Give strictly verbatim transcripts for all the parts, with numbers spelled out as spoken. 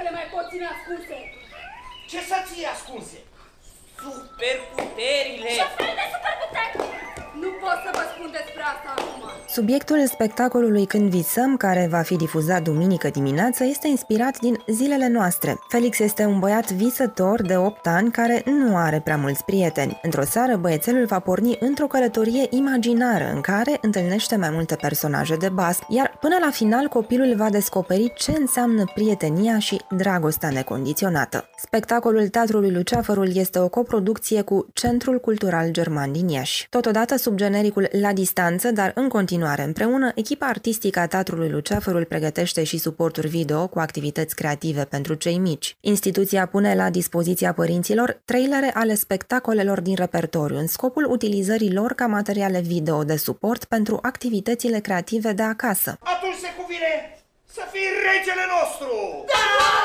le mai pot ține ascunse. Ce să ții ascunse? Superputerile! Ce fel de superputeri? Nu pot să vă spun despre asta acum. Subiectul spectacolului Când visăm, care va fi difuzat duminică dimineață, este inspirat din zilele noastre. Felix este un băiat visător de opt ani care nu are prea mulți prieteni. Într-o seară, băiețelul va porni într-o călătorie imaginară în care întâlnește mai multe personaje de basm, iar până la final copilul va descoperi ce înseamnă prietenia și dragostea necondiționată. Spectacolul Teatrului Luceafărul este o coproducție cu Centrul Cultural German din Iași. Totodată, sub genericul La distanță, dar în continuare împreună, echipa artistică a Teatrului Luceafărul pregătește și suporturi video cu activități creative pentru cei mici. Instituția pune la dispoziția părinților trailere ale spectacolelor din repertoriu, în scopul utilizării lor ca materiale video de suport pentru activitățile creative de acasă. Atunci se cuvine să fii regele nostru! Da!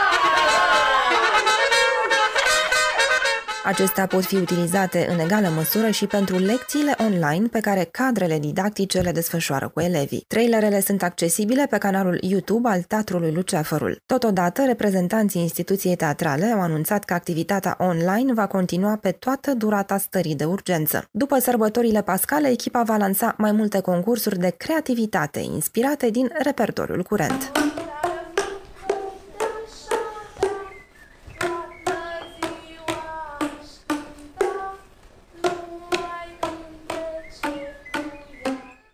Acestea pot fi utilizate în egală măsură și pentru lecțiile online pe care cadrele didactice le desfășoară cu elevii. Trailerele sunt accesibile pe canalul YouTube al Teatrului Luceafărul. Totodată, reprezentanții instituției teatrale au anunțat că activitatea online va continua pe toată durata stării de urgență. După sărbătorile pascale, echipa va lansa mai multe concursuri de creativitate inspirate din repertoriul curent.